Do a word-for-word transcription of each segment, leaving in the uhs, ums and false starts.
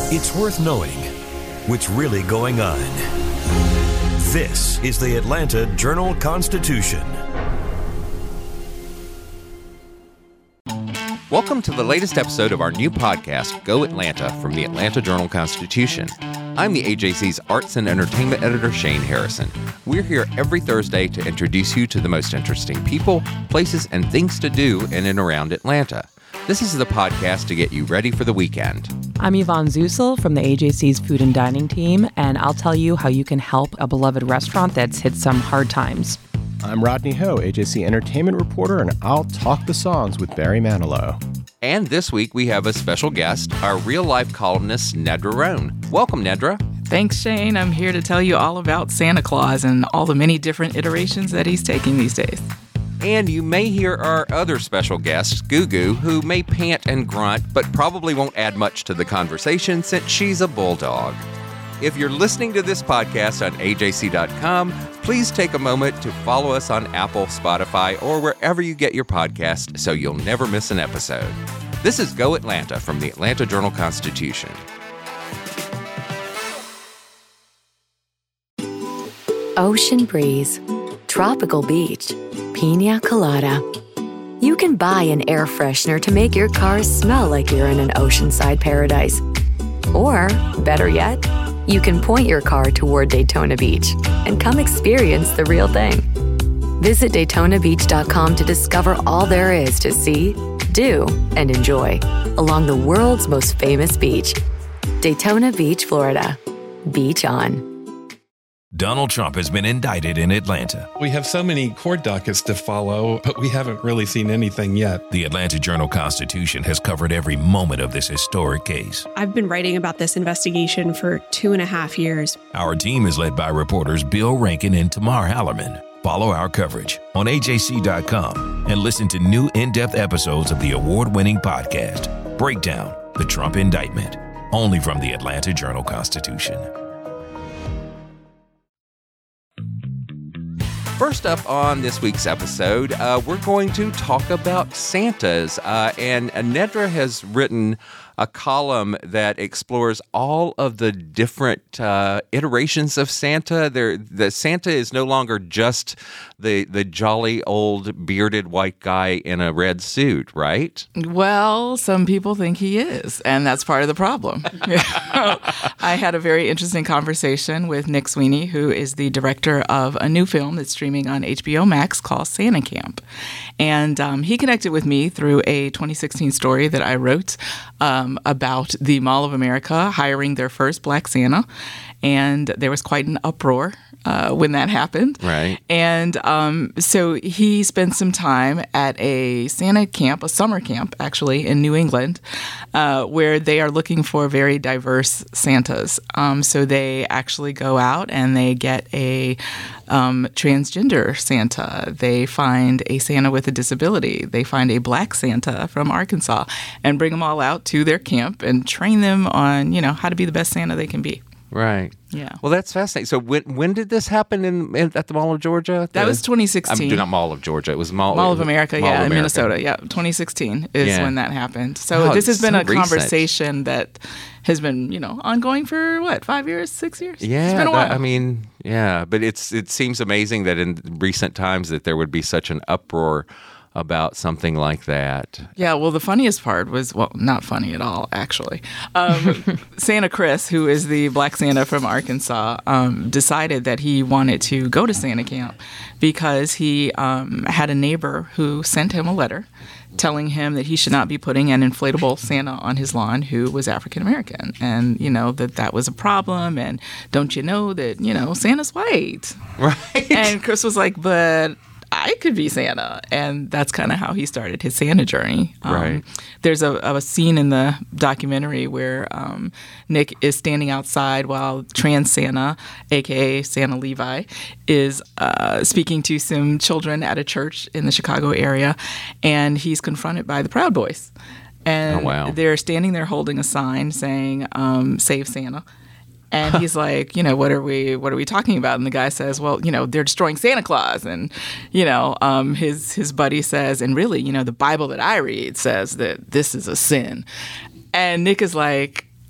It's worth knowing what's really going on. This is the Atlanta Journal-Constitution. Welcome to the latest episode of our new podcast, Go Atlanta, from the Atlanta Journal-Constitution. I'm the A J C's Arts and Entertainment Editor, Shane Harrison. We're here every Thursday to introduce you to the most interesting people, places, and things to do in and around Atlanta. This is the podcast to get you ready for the weekend. I'm Yvonne Zusel from the A J C's Food and Dining team, and I'll tell you how you can help a beloved restaurant that's hit some hard times. I'm Rodney Ho, A J C Entertainment Reporter, and I'll talk the songs with Barry Manilow. And this week we have a special guest, our real-life columnist, Nedra Rhone. Welcome, Nedra. Thanks, Shane. I'm here to tell you all about Santa Claus and all the many different iterations that he's taking these days. And you may hear our other special guest, Gugu, who may pant and grunt, but probably won't add much to the conversation since she's a bulldog. If you're listening to this podcast on A J C dot com, please take a moment to follow us on Apple, Spotify, or wherever you get your podcast so you'll never miss an episode. This is Go Atlanta from the Atlanta Journal-Constitution. Ocean breeze, tropical beach, pina colada. You can buy an air freshener to make your car smell like you're in an oceanside paradise. Or, better yet, you can point your car toward Daytona Beach and come experience the real thing. Visit Daytona Beach dot com to discover all there is to see, do, and enjoy along the world's most famous beach. Daytona Beach, Florida. Beach on. Donald Trump has been indicted in Atlanta. We have so many court dockets to follow, but we haven't really seen anything yet. The Atlanta Journal-Constitution has covered every moment of this historic case. I've been writing about this investigation for two and a half years. Our team is led by reporters Bill Rankin and Tamar Hallerman. Follow our coverage on A J C dot com and listen to new in-depth episodes of the award-winning podcast, Breakdown, the Trump Indictment, only from the Atlanta Journal-Constitution. First up on this week's episode, uh, we're going to talk about Santas. Uh, and Nedra has written a column that explores all of the different uh, iterations of Santa. There, the Santa is no longer just the the jolly old bearded white guy in a red suit, right? Well, some people think he is, and that's part of the problem. I had a very interesting conversation with Nick Sweeney, who is the director of a new film that's streaming on H B O Max called Santa Camp. And um, he connected with me through a twenty sixteen story that I wrote um, about the Mall of America hiring their first Black Santa. And there was quite an uproar uh, when that happened. Right. And um, so he spent some time at a Santa camp, a summer camp, actually, in New England, uh, where they are looking for very diverse Santas. Um, so they actually go out and they get a um, transgender Santa. They find a Santa with a disability. They find a Black Santa from Arkansas and bring them all out to their camp and train them on, you know, how to be the best Santa they can be. Right. Yeah. Well, that's fascinating. So when when did this happen in, in at the Mall of Georgia? That the, was twenty sixteen. Um, not Mall of Georgia. It was Mall, Mall of America, Mall yeah, of in America. Minnesota. Yeah, twenty sixteen is Yeah. when that happened. So Wow, this has it's been so a recent. conversation that has been, you know, ongoing for what, five years, six years? Yeah, it's been a while. that- I mean, yeah, but it's it seems amazing that in recent times that there would be such an uproar about something like that. Yeah, well, the funniest part was, well, not funny at all, actually. Um, Santa Chris, who is the Black Santa from Arkansas, um, decided that he wanted to go to Santa Camp because he um, had a neighbor who sent him a letter telling him that he should not be putting an inflatable Santa on his lawn who was African American, and, you know, that that was a problem, and don't you know that, you know, Santa's white? Right. And Chris was like, but I could be Santa. And that's kind of how he started his Santa journey. Um, Right. There's a, a scene in the documentary where um, Nick is standing outside while trans Santa, a k a. Santa Levi, is uh, speaking to some children at a church in the Chicago area. And he's confronted by the Proud Boys. And Oh, wow. they're standing there holding a sign saying, um, Save Santa. And he's like, you know, what are we what are we talking about? And the guy says, well, you know, they're destroying Santa Claus. And, you know, um, his his buddy says, and really, you know, the Bible that I read says that this is a sin. And Nick is like,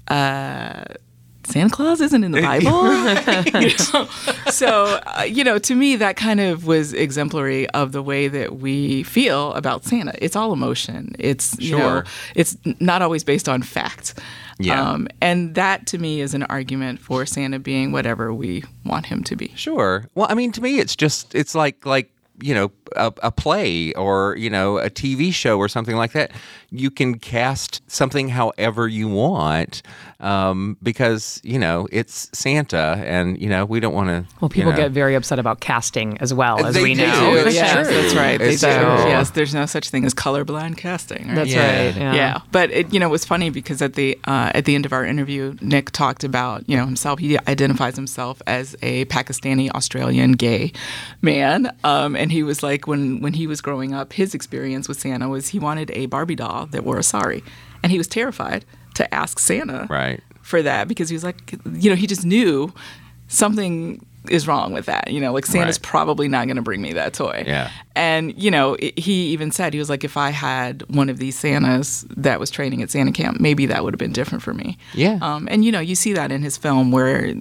uh, Santa Claus isn't in the Bible. You know? So, uh, you know, to me, that kind of was exemplary of the way that we feel about Santa. It's all emotion. It's, you Sure. know, it's not always based on fact. Yeah. Um, and that, to me, is an argument for Santa being whatever we want him to be. Sure. Well, I mean, to me, it's just, it's like, like, you know, a, a play or, you know, a T V show or something like that. You can cast something however you want um, because, you know, it's Santa and, you know, we don't want to. Well, people you know, get very upset about casting as well, as They we do. know. It's yes, true. that's right. They It's do. true. Yes, there's no such thing as colorblind casting. Right? That's Yeah. right. Yeah. Yeah, but it, you know, it was funny because at the uh, at the end of our interview, Nick talked about, you know, himself. He identifies himself as a Pakistani Australian gay man, um, and he was like, when when he was growing up, his experience with Santa was he wanted a Barbie doll that wore a sari, and he was terrified to ask Santa Right. for that because he was like, you know, he just knew something is wrong with that. You know, like Santa's Right. probably not going to bring me that toy. Yeah. And, you know, it, he even said, he was like, if I had one of these Santas that was training at Santa camp, maybe that would have been different for me. Yeah. Um, and, you know, you see that in his film where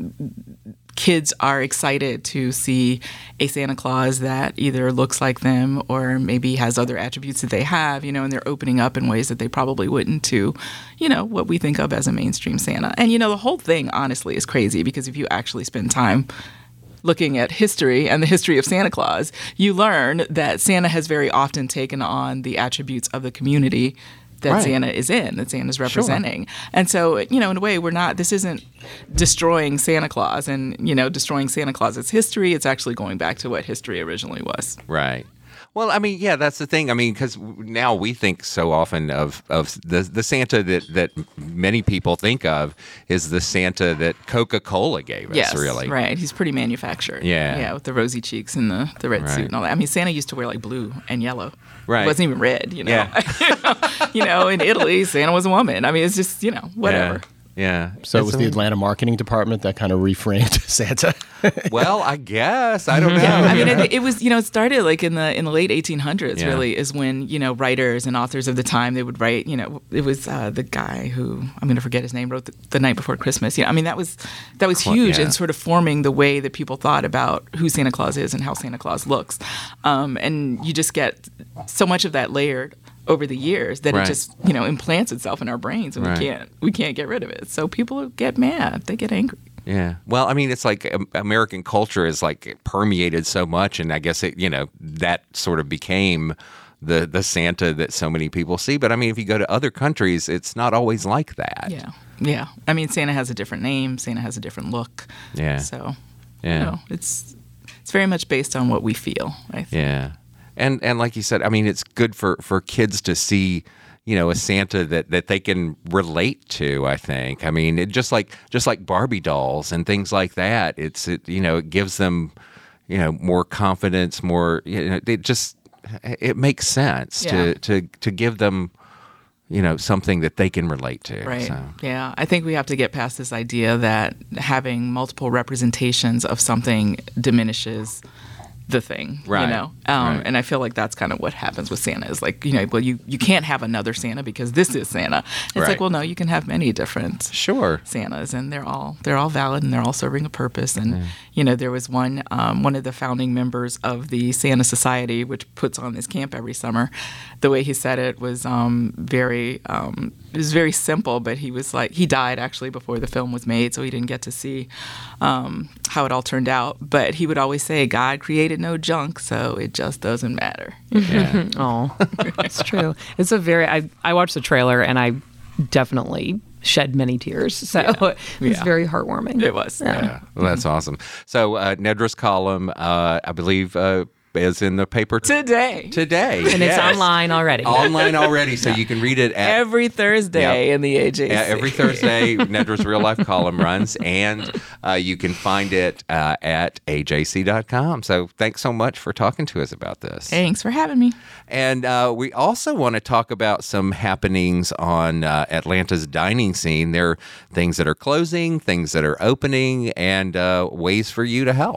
kids are excited to see a Santa Claus that either looks like them or maybe has other attributes that they have, you know, and they're opening up in ways that they probably wouldn't to, you know, what we think of as a mainstream Santa. And, you know, the whole thing, honestly, is crazy because if you actually spend time looking at history and the history of Santa Claus, you learn that Santa has very often taken on the attributes of the community that Right. Santa is in, that Santa's representing. And so, you know, in a way, we're not, this isn't destroying Santa Claus and, you know, destroying Santa Claus's history. It's actually going back to what history originally was. Right. Well, I mean, yeah, that's the thing. I mean, because now we think so often of, of the the Santa that, that many people think of is the Santa that Coca-Cola gave us, Yes, really. right. He's pretty manufactured. Yeah. Yeah, with the rosy cheeks and the, the red Right. suit and all that. I mean, Santa used to wear like blue and yellow. Right. It wasn't even red, you know. Yeah. You know, in Italy, Santa was a woman. I mean, it's just, you know, whatever. Yeah. So it It's was a- the Atlanta marketing department that kind of reframed Santa. Well, I guess. I don't know. Yeah, I mean, it, it was, you know, it started like in the in the late eighteen hundreds. Yeah. Really, is when, you know, writers and authors of the time, they would write. You know, it was uh, the guy who I'm going to forget his name wrote the, the Night Before Christmas. You know, I mean, that was that was Cl- huge yeah. in sort of forming the way that people thought about who Santa Claus is and how Santa Claus looks. Um, and you just get so much of that layered over the years that Right. it just, you know, implants itself in our brains, and Right. we can't we can't get rid of it. So people get mad, they get angry. Yeah. Well, I mean, it's like um, American culture is like permeated so much, and I guess it, you know, that sort of became the the Santa that so many people see. But I mean, if you go to other countries, it's not always like that. Yeah, yeah. I mean, Santa has a different name. Santa has a different look. Yeah. So, Yeah. you know, it's it's very much based on what we feel, I think. Yeah. And and like you said, I mean, it's good for, for kids to see, you know, a Santa that, that they can relate to, I think. I mean, it just like just like Barbie dolls and things like that. It's it, you know, it gives them, you know, more confidence, more, you know, it just it makes sense Yeah. to, to to give them, you know, something that they can relate to. Right. So, Yeah. I think we have to get past this idea that having multiple representations of something diminishes the thing, Right. you know? Um, Right. And I feel like that's kind of what happens with Santa is like, you know, well, you, you can't have another Santa because this is Santa. It's Right. like, well, no, you can have many different sure. Santas, and they're all they're all valid and they're all serving a purpose. And you know, there was one um, one of the founding members of the Santa Society, which puts on this camp every summer. The way he said it was um, very um, it was very simple, but he was like he died actually before the film was made, so he didn't get to see um, how it all turned out. But he would always say, "God created no junk, so it just doesn't matter." Yeah. Oh, it's true. It's a very. I I watched the trailer and I definitely shed many tears. So it was Yeah. very heartwarming. It was. Yeah, well, that's awesome. So uh, Nedra's column, uh, I believe, uh, is in the paper t- Today, today, And it's Yes. online already. online already, so you can read it at every Thursday Yep. in the A J C. Yeah, every Thursday, Nedra's Real Life column runs, and uh, you can find it uh, at A J C dot com. So thanks so much for talking to us about this. Thanks for having me. And uh, we also want to talk about some happenings on uh, Atlanta's dining scene. There are things that are closing, things that are opening, and uh, ways for you to help.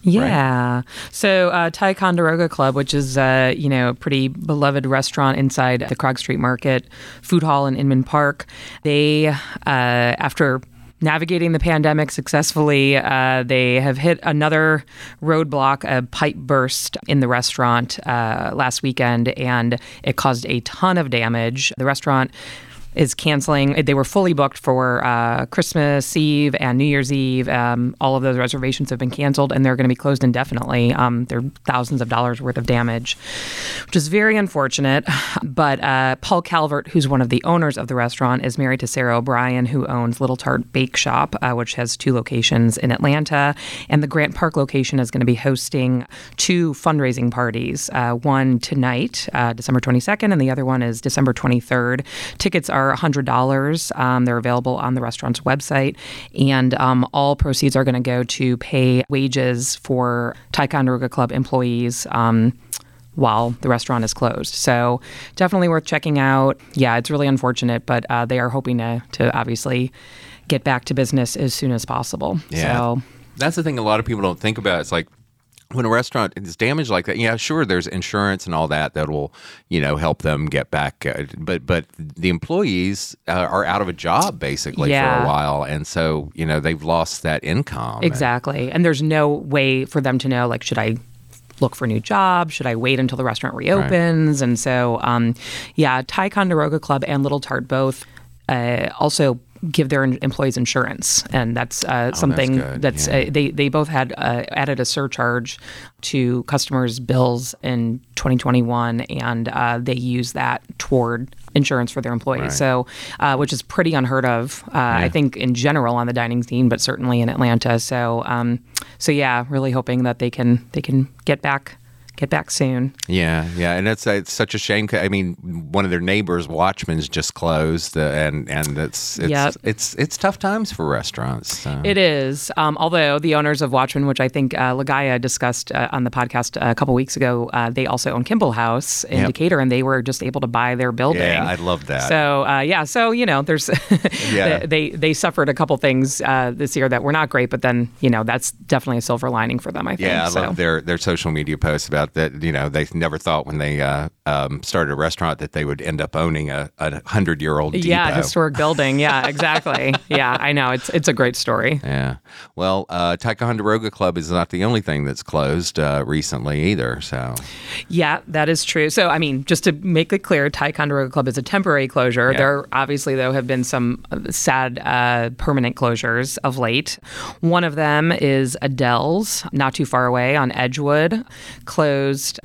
Yeah. Right? So uh, Ticonderoga Club, which is, uh, you know, a pretty beloved restaurant inside the Krog Street Market Food Hall in Inman Park, they, uh, after navigating the pandemic successfully, uh, they have hit another roadblock, a pipe burst in the restaurant uh, last weekend, and it caused a ton of damage. The restaurant is canceling. They were fully booked for uh, Christmas Eve and New Year's Eve. Um, all of those reservations have been canceled, and they're going to be closed indefinitely. Um, they're thousands of dollars worth of damage, which is very unfortunate. But uh, Paul Calvert, who's one of the owners of the restaurant, is married to Sarah O'Brien, who owns Little Tart Bake Shop, uh, which has two locations in Atlanta. And the Grant Park location is going to be hosting two fundraising parties, uh, one tonight, uh, December twenty-second, and the other one is December twenty-third. Tickets are one hundred dollars. Um, they're available on the restaurant's website, and um, all proceeds are going to go to pay wages for Ticonderoga Club employees um, while the restaurant is closed. So definitely worth checking out. Yeah, it's really unfortunate, but uh, they are hoping to, to obviously get back to business as soon as possible. Yeah. So that's the thing a lot of people don't think about. It's like, when a restaurant is damaged like that, yeah, sure, there's insurance and all that that will, you know, help them get back. Uh, but but the employees uh, are out of a job basically yeah. for a while, and so you know they've lost that income. Exactly, and, and there's no way for them to know, like, should I look for a new job? Should I wait until the restaurant reopens? Right. And so, um, yeah, Ticonderoga Club and Little Tart both uh, also give their employees insurance, and that's uh, oh, something that's, that's yeah. uh, they they both had uh, added a surcharge to customers' bills in twenty twenty-one, and uh, they use that toward insurance for their employees. Right. So, uh, which is pretty unheard of, uh, yeah. I think, in general on the dining scene, but certainly in Atlanta. So, um, so yeah, really hoping that they can they can get back. Get back soon. Yeah, yeah, and it's it's such a shame. I mean, one of their neighbors, Watchman's, just closed, uh, and and it's it's, yep. it's it's tough times for restaurants. So. It is. Um, although the owners of Watchman, which I think uh, Lagaya discussed uh, on the podcast a couple weeks ago, uh, they also own Kimball House in yep. Decatur, and they were just able to buy their building. Yeah, I love that. So uh, yeah, so you know, there's yeah. they they suffered a couple things uh, this year that were not great, but then you know that's definitely a silver lining for them. I think. Yeah, I so. love their their social media posts about that. You know, they never thought when they uh, um, started a restaurant that they would end up owning a, a hundred-year-old depot. Yeah, historic building. Yeah, exactly. Yeah, I know. It's it's a great story. Yeah. Well, uh, Ticonderoga Club is not the only thing that's closed uh, recently either. So. Yeah, that is true. So, I mean, just to make it clear, Ticonderoga Club is a temporary closure. Yeah. There obviously, though, have been some sad uh, permanent closures of late. One of them is Adele's, not too far away on Edgewood, closed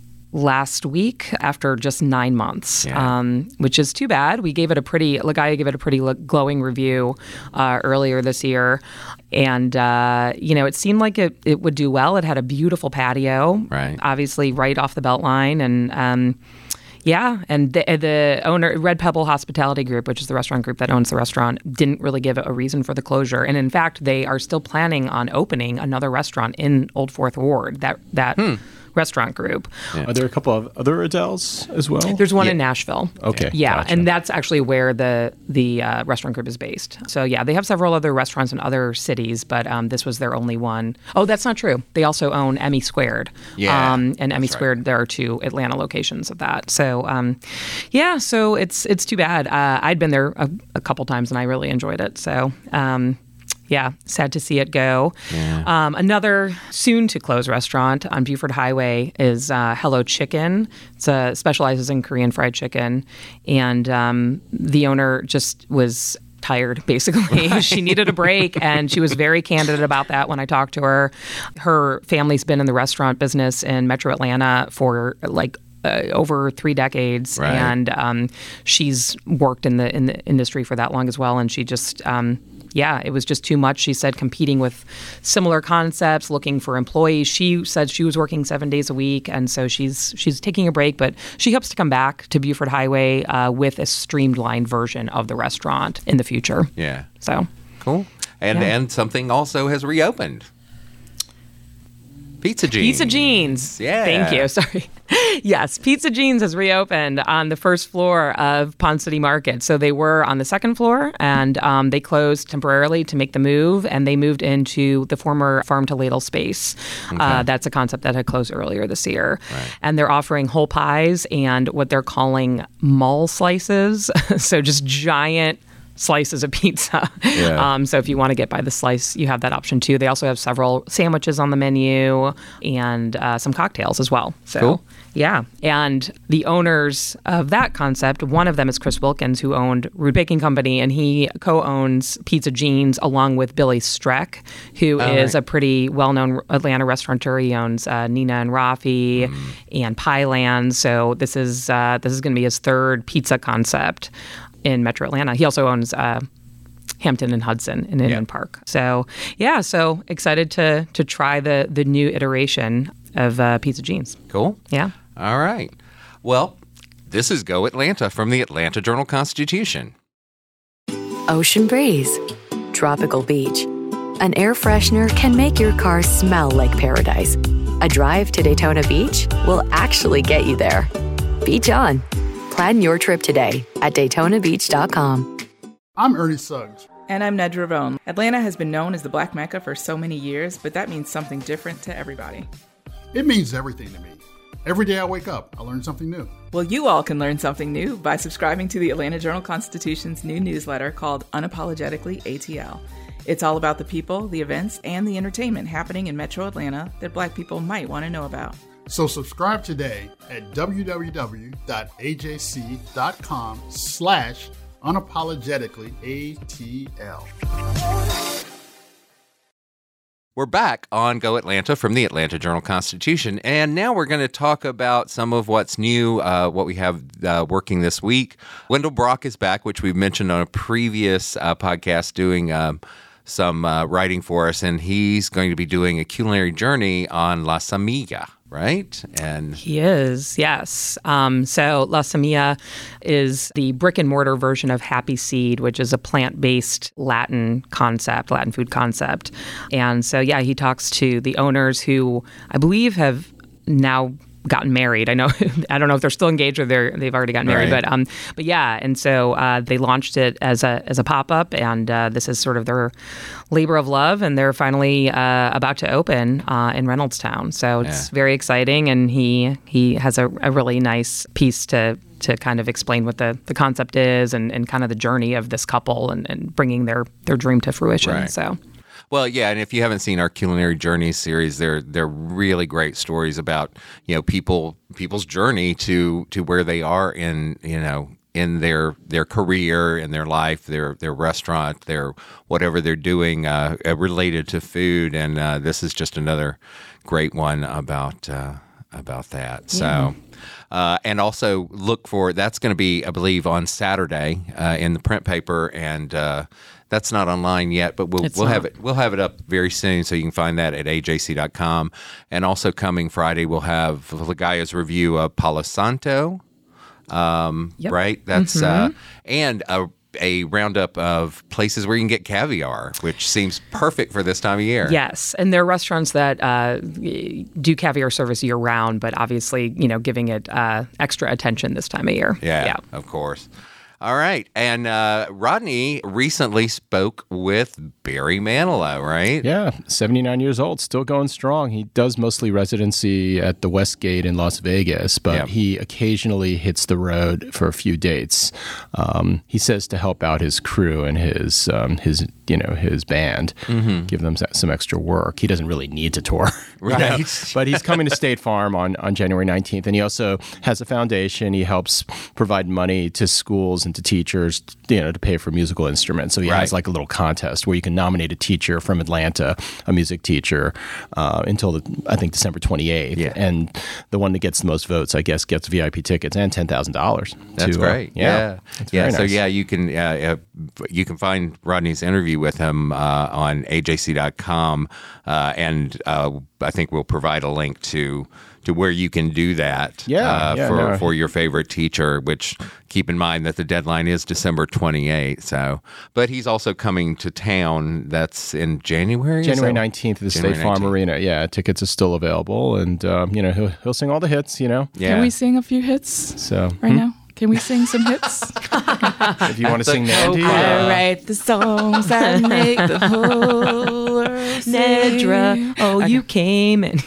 last week after just nine months, yeah. um, which is too bad. We gave it a pretty, Lagaya gave it a pretty glowing review uh, earlier this year. And, uh, you know, it seemed like it, it would do well. It had a beautiful patio, right. obviously right off the Beltline. And, um, yeah, and the, the owner, Red Pebble Hospitality Group, which is the restaurant group that owns the restaurant, didn't really give a reason for the closure. And in fact, they are still planning on opening another restaurant in Old Fourth Ward, that that hmm. restaurant group. Yeah. Are there a couple of other Adels as well? There's one yeah. in Nashville. Okay. Yeah, gotcha. and that's actually where the the uh, restaurant group is based. So yeah, they have several other restaurants in other cities, but um, this was their only one. Oh, that's not true. They also own Emmy Squared. Yeah, um, and Emmy right. Squared, there are two Atlanta locations of that. So um, yeah, so it's it's too bad. Uh, I'd been there a, a couple times and I really enjoyed it. So. Um, Yeah, sad to see it go. Yeah. Um, another soon-to-close restaurant on Buford Highway is uh, Hello Chicken. It uh, specializes in Korean fried chicken, and um, the owner just was tired, basically. Right. She needed a break, and she was very candid about that when I talked to her. Her family's been in the restaurant business in Metro Atlanta for like Uh, over three decades, right. and um, she's worked in the in the industry for that long as well. And she just, um, yeah, it was just too much. She said competing with similar concepts, looking for employees. She said she was working seven days a week, and so she's she's taking a break. But she hopes to come back to Buford Highway uh, with a streamlined version of the restaurant in the future. Yeah. So cool. And yeah. and something also has reopened. Pizza Jeans. Pizza Jeans. Yeah. Thank you. Sorry. Yes, Pizza Jeans has reopened on the first floor of Pond City Market. So they were on the second floor, and um, they closed temporarily to make the move, and they moved into the former Farm to Ladle space. Okay. Uh, that's a concept that had closed earlier this year. Right. And they're offering whole pies and what they're calling mall slices. So just giant slices of pizza. Yeah. Um, so if you want to get by the slice, you have that option too. They also have several sandwiches on the menu and uh, some cocktails as well. So, cool. Yeah. And the owners of that concept, one of them is Chris Wilkins, who owned Rude Baking Company, and he co-owns Pizza Jeans along with Billy Streck, who oh, is right. a pretty well-known Atlanta restaurateur. He owns uh, Nina and Rafi mm. and Pieland. So this is uh, this is going to be his third pizza concept in Metro Atlanta. He also owns uh, Hampton and Hudson in Inman yeah. Park. So yeah, so excited to to try the the new iteration of uh, Pizza Jeans. Cool. Yeah. All right. Well, this is Go Atlanta from the Atlanta Journal-Constitution. Ocean breeze, tropical beach. An air freshener can make your car smell like paradise. A drive to Daytona Beach will actually get you there. Beach on. Plan your trip today at Daytona Beach dot com. I'm Ernie Suggs. And I'm Nedra Ravone. Atlanta has been known as the Black Mecca for so many years, but that means something different to everybody. It means everything to me. Every day I wake up, I learn something new. Well, you all can learn something new by subscribing to the Atlanta Journal-Constitution's new newsletter called Unapologetically A T L. It's all about the people, the events, and the entertainment happening in Metro Atlanta that Black people might want to know about. So subscribe today at www.ajc.com slash unapologetically ATL. We're back on Go Atlanta from the Atlanta Journal-Constitution, and now we're going to talk about some of what's new, uh, what we have uh, working this week. Wendell Brock is back, which we've mentioned on a previous uh, podcast, doing um, some uh, writing for us, and he's going to be doing a culinary journey on La Semilla. Right? And he is, yes. Um, so La Semilla is the brick and mortar version of Happy Seed, which is a plant-based Latin concept, Latin food concept. And so, yeah, he talks to the owners who I believe have now gotten married. I know, I don't know if they're still engaged or they're they've already gotten married, right. but um, but yeah. And so uh, they launched it as a as a pop up, and uh, this is sort of their labor of love, and they're finally uh, about to open uh, in Reynoldstown. So it's yeah. very exciting, and he he has a, a really nice piece to to kind of explain what the, the concept is and, and kind of the journey of this couple and, and bringing their their dream to fruition. Right. So. Well, yeah, and if you haven't seen our Culinary Journeys series, they're they're really great stories about, you know, people people's journey to to where they are in, you know, in their their career, in their life, their their restaurant, their whatever they're doing uh, related to food, and uh, this is just another great one about uh, about that. So. Yeah. Uh, and also look for, that's going to be, I believe, on Saturday uh, in the print paper, and uh, that's not online yet, but we'll it's we'll not. have it we'll have it up very soon, so you can find that at A J C dot com. And also coming Friday, we'll have Lagaya's review of Palo Santo, um, yep. right? That's mm-hmm. uh, and a a roundup of places where you can get caviar, which seems perfect for this time of year. Yes, and there are restaurants that uh, do caviar service year round, but obviously, you know, giving it uh, extra attention this time of year. Yeah, yeah. Of course. All right. And uh, Rodney recently spoke with Barry Manilow, right? Yeah, seventy-nine years old, still going strong. He does mostly residency at the Westgate in Las Vegas, but yeah. he occasionally hits the road for a few dates. Um, he says to help out his crew and his um, his you know his band, mm-hmm. give them some extra work. He doesn't really need to tour, right? You know? But he's coming to State Farm on, on January nineteenth, and he also has a foundation. He helps provide money to schools and to teachers, you know, to pay for musical instruments. So he right. has like a little contest where you can nominate a teacher from Atlanta, a music teacher, uh, until the, I think December twenty-eighth. Yeah. And the one that gets the most votes, I guess, gets V I P tickets and ten thousand dollars. That's to, great. Uh, yeah. Yeah. That's yeah very so nice. yeah, you can uh, uh, you can find Rodney's interview with him uh, on A J C dot com, uh, and uh, I think we'll provide a link to to where you can do that Yeah, uh, yeah, for, no. for your favorite teacher, which keep in mind that the deadline is December twenty-eighth. So, but he's also coming to town. That's in January? is January that- nineteenth at the January State Farm nineteenth. Arena. Yeah, tickets are still available. And, um, you know, he'll, he'll sing all the hits, you know. Yeah. Can we sing a few hits So right now? Can we sing some hits? if you want to sing Nandy, I uh, write the songs I make the whole world sing. Nedra, oh, you came and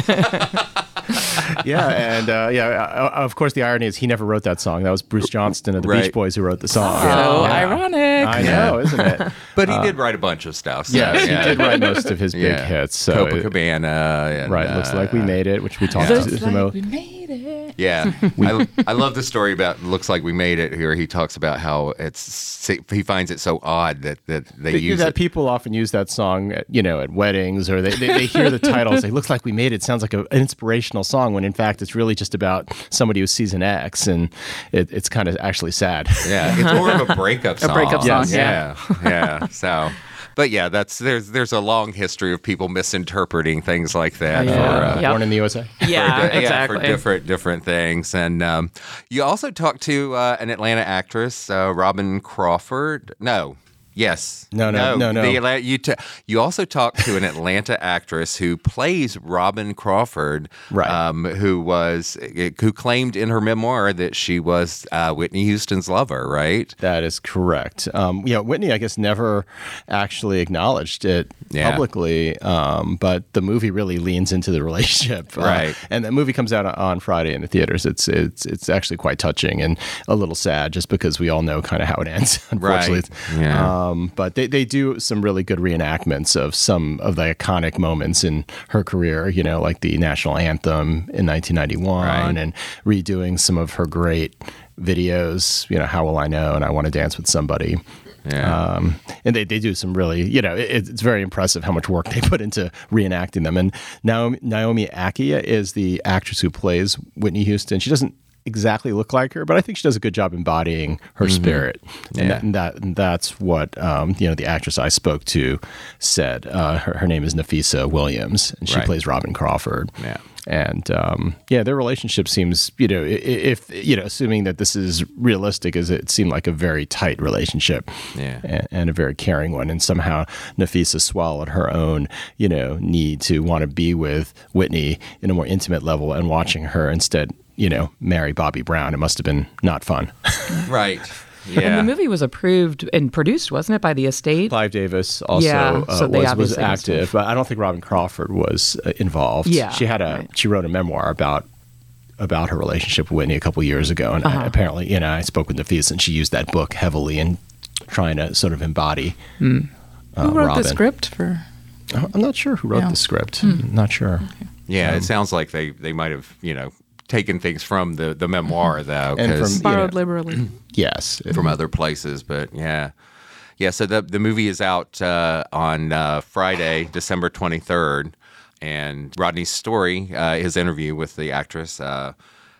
yeah, and uh, yeah, uh, of course, the irony is he never wrote that song. That was Bruce Johnston of the Right. Beach Boys who wrote the song. So Yeah. ironic. I know, isn't it? But he did write a bunch of stuff. So, Yes, yeah. he did write most of his big Yeah. hits. So it- Copacabana. And, right, looks like we uh, made it, which we talked Looks to like Samo. we made it. Yeah, I, I love the story about "Looks Like We Made It." Here, he talks about how it's he finds it so odd that that they use that it. people often use that song, at, you know, at weddings, or they, they, they hear the title and say, "Looks like we made it." Sounds like a, an inspirational song, when in fact it's really just about somebody who sees an ex, and it, it's kind of actually sad. Yeah, it's more of a breakup song. breakup song, yeah, yeah. So, but yeah, that's there's there's a long history of people misinterpreting things like that. Yeah. For, uh, Yep. Born in the U S A. yeah, for, di- exactly. yeah, for different different things. And um, you also talked to uh, an Atlanta actress, uh, Robin Crawford. No. Yes. No, no, no, no. The Atlanta, you, t- you also talked to an Atlanta actress who plays Robin Crawford, Right. um, who was who claimed in her memoir that she was uh, Whitney Houston's lover, right? That is correct. Um, yeah, Whitney, I guess, never actually acknowledged it Yeah. publicly, um, but the movie really leans into the relationship. Uh, Right. and the movie comes out on Friday in the theaters. It's it's it's actually quite touching and a little sad, just because we all know kind of how it ends, unfortunately. Right. Yeah. Um, but they, they do some really good reenactments of some of the iconic moments in her career, you know, like the national anthem in nineteen ninety-one, Right. and redoing some of her great videos, you know, How Will I Know and I Want to Dance with Somebody. Yeah. Um, and they, they do some really, you know, it, it's very impressive how much work they put into reenacting them. And Naomi, Naomi Ackie is the actress who plays Whitney Houston. She doesn't exactly look like her, but I think she does a good job embodying her spirit. And, Yeah. that, and, that, and that's what, um, you know, the actress I spoke to said. Uh, her, her name is Nafisa Williams, and she Right. plays Robin Crawford. Yeah. And um, yeah, their relationship seems, you know, i- if, you know, assuming that this is realistic, is it seemed like a very tight relationship, Yeah. and, and a very caring one. And somehow Nafisa swallowed her own, you know, need to want to be with Whitney in a more intimate level, and watching her instead, you know, marry Bobby Brown. It must have been not fun. Right. And Yeah. the movie was approved and produced, wasn't it, by the estate? Clive Davis also Yeah, uh, so they was, was obviously must have- active, but I don't think Robin Crawford was uh, involved. Yeah, she had a right. she wrote a memoir about about her relationship with Whitney a couple years ago, and Uh-huh. uh, apparently, you know, I spoke with Nafisa, and she used that book heavily in trying to sort of embody. Hmm. Uh, Who wrote Robin. the script for? I'm not sure who wrote Yeah. the script. I'm not sure. Yeah, it sounds like they, they might have, you know, taken things from the, the memoir, though, And 'cause- from- Borrowed know. liberally. Yes, from other places. But yeah. Yeah, so the, the movie is out uh, on uh, Friday, December twenty-third. And Rodney's story, uh, his interview with the actress, uh,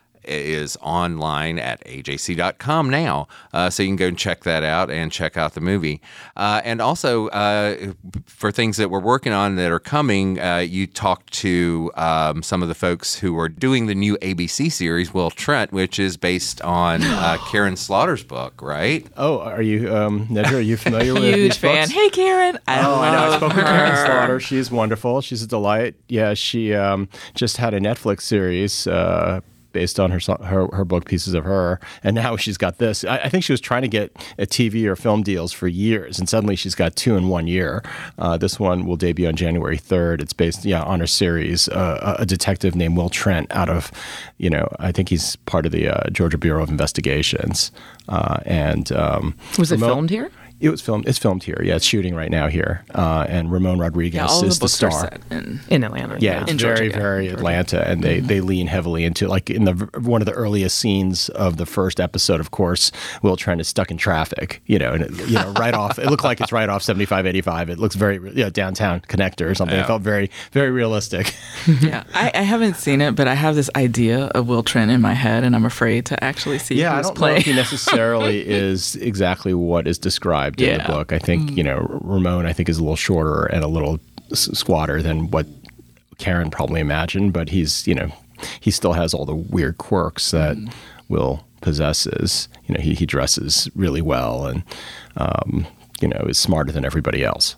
is online at A J C dot com now. Uh, so you can go and check that out and check out the movie. Uh, and also, uh, for things that we're working on that are coming, uh, you talked to um, some of the folks who are doing the new A B C series, Will Trent, which is based on uh, Karen Slaughter's book, right? Oh, are you, um, Nedra, are you familiar with Huge these fan. books? Hey, Karen. I Oh, I know. I love spoke with Karen her. Slaughter. She's wonderful. She's a delight. Yeah, she um, just had a Netflix series uh, based on her, so- her her book, Pieces of Her, and now she's got this. I, I think she was trying to get a T V or film deals for years, and suddenly she's got two in one year. Uh, this one will debut on January third. It's based, yeah, on her series, uh, a detective named Will Trent out of, you know, I think he's part of the uh, Georgia Bureau of Investigations, uh, and um, Was it Ramon- filmed here? It was filmed. It's filmed here. Yeah, it's shooting right now here. Uh, and Ramon Rodriguez Yeah, all is the the, books are star. set in. In Atlanta. Yeah, it's In very, Georgia, yeah. very Atlanta, and they, they lean heavily into, like, in the one of the earliest scenes of the first episode. Of course, Will Trent is stuck in traffic. You know, and it, you know, right off. It looked like it's right off seventy-five eighty-five. It looks very, you know, downtown connector or something. Yeah. It felt very, very realistic. Yeah, I, I haven't seen it, but I have this idea of Will Trent in my head, and I'm afraid to actually see Yeah, I who's don't know playing. if he necessarily is exactly what is described in the Yeah. book. I think, you know, Ramon, I think, is a little shorter and a little s- squatter than what Karen probably imagined, but he's, you know, he still has all the weird quirks that mm. Will possesses. You know, he, he dresses really well and, um, you know, is smarter than everybody else,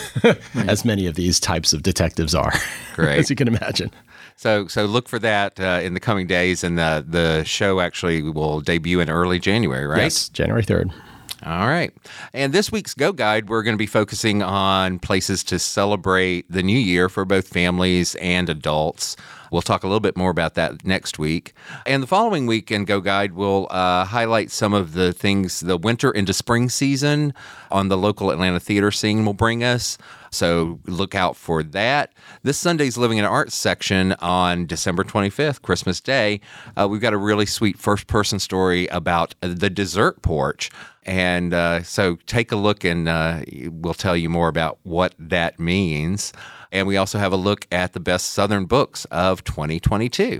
as many of these types of detectives are, Great. as you can imagine. So so look for that uh, in the coming days, and the, the show actually will debut in early January, right? Yes, January third. All right. And this week's Go Guide, we're going to be focusing on places to celebrate the new year for both families and adults. We'll talk a little bit more about that next week. And the following week in Go Guide, we'll uh, highlight some of the things the winter into spring season on the local Atlanta theater scene will bring us. So look out for that. This Sunday's Living in Arts section on December twenty-fifth, Christmas Day, uh, we've got a really sweet first-person story about the dessert porch. And uh, so take a look and uh, we'll tell you more about what that means. And we also have a look at the best Southern books of twenty twenty-two.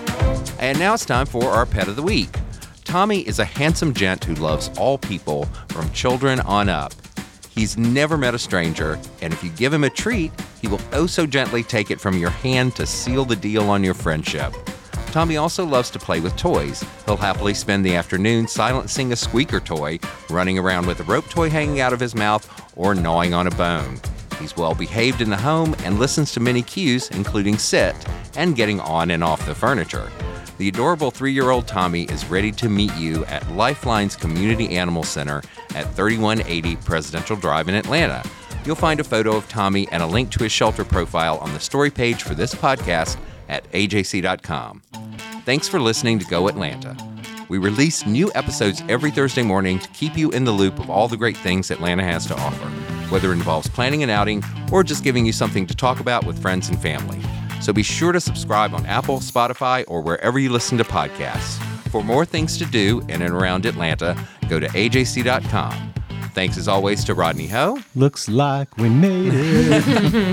And now it's time for our Pet of the Week. Tommy is a handsome gent who loves all people, from children on up. He's never met a stranger, and if you give him a treat, he will oh so gently take it from your hand to seal the deal on your friendship. Tommy also loves to play with toys. He'll happily spend the afternoon silencing a squeaker toy, running around with a rope toy hanging out of his mouth, or gnawing on a bone. He's well behaved in the home and listens to many cues, including sit and getting on and off the furniture. The adorable three-year-old Tommy is ready to meet you at Lifeline's Community Animal Center at thirty-one eighty Presidential Drive in Atlanta. You'll find a photo of Tommy and a link to his shelter profile on the story page for this podcast at A J C dot com. Thanks for listening to Go Atlanta. We release new episodes every Thursday morning to keep you in the loop of all the great things Atlanta has to offer, whether it involves planning an outing or just giving you something to talk about with friends and family. So be sure to subscribe on Apple, Spotify, or wherever you listen to podcasts. For more things to do in and around Atlanta, go to A J C dot com. Thanks as always to Rodney Ho. Looks like we made it.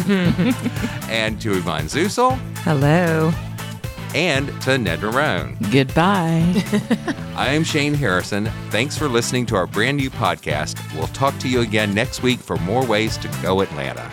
And to Yvonne Zusel. Hello. And to Ned Marone. Goodbye. I am Shane Harrison. Thanks for listening to our brand new podcast. We'll talk to you again next week for more ways to go Atlanta.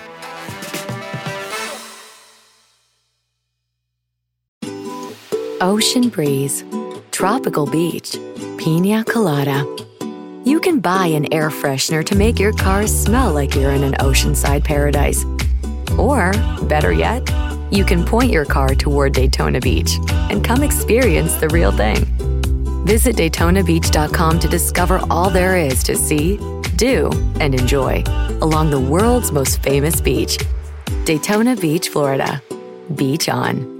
Ocean breeze, tropical beach, pina colada. You can buy an air freshener to make your car smell like you're in an oceanside paradise. Or, better yet, you can point your car toward Daytona Beach and come experience the real thing. Visit Daytona Beach dot com to discover all there is to see, do, and enjoy along the world's most famous beach, Daytona Beach, Florida. Beach on.